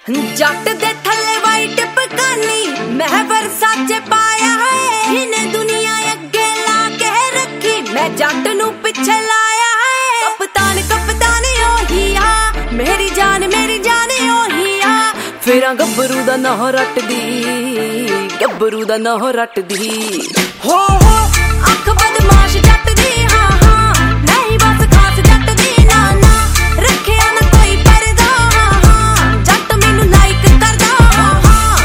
जट दे थल्ले वाइट पकानी मैं वरसाचे पाया है इने दुनिया अगे ला के रखी मैं जट नू पिछे लाया है। कप्तान कप्तान ओहिया मेरी जान ओहिया फिर गब्बरू दा नह रटदी गब्बरू दा नह रटदी हो अख बदमाश जट दी हाँ हाँ नहीं बस खास जट दी ना ना रखिया ना कोई परदा हाँ हाँ जट मैनू लाइक करदा हाँ हाँ।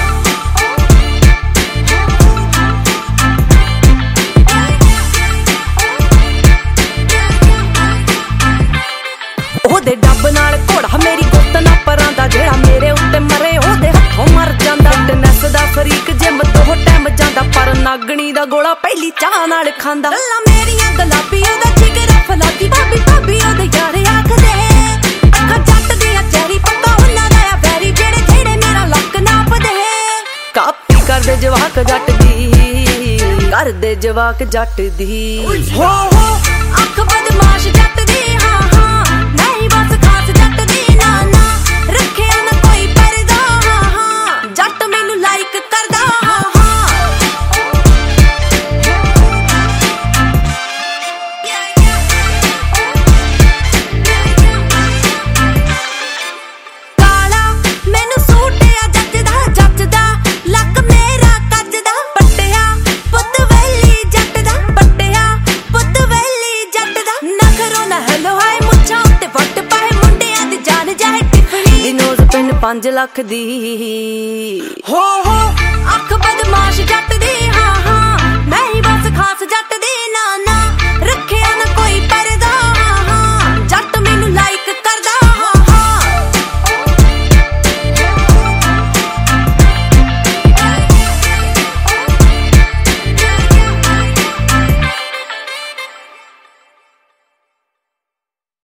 ओहदे डब नाल घोड़ा मेरी गुत्त ना परांदा जेड़ा मेरे उत्ते मरे ओहदे हथों मर जांदा। फिटनेस दा फरीक जिम दो टाइम जांदा पर नागणी दा गोला पहली चाह नाल खांदा। गल्लां मेरियां गुलाबी ओहदा जिगर फलादी भाभी भाभी ओहदे यार आखदे अखा जट दियां चेहरी पक्का उन्हां दा वैरी जेड़े जेड़े मेरा लक नापदे। कापी करदे जवाक जट दी करदे जवाक जट दी हो अख बदमाश जट दी हाँ हाँ नहीं बस खास जट दी ना ना रखिया ना कोई परदा हाँ हाँ जट मैनू लाइक करदा हाँ हाँ। काला मैनू सूट आ जचदा जचदा लक मेरा कजदा पट्टिया पुत वैली जट दा पट्टिया पुत वैली जट दा नखरो ना हेलो हाय मुच्छां उत्ते वट पाए मुंडियां दी जान जाए टिफनी दी नोज पिन 5 लाख दी हो अख बदमाश जट दी हाँ हाँ।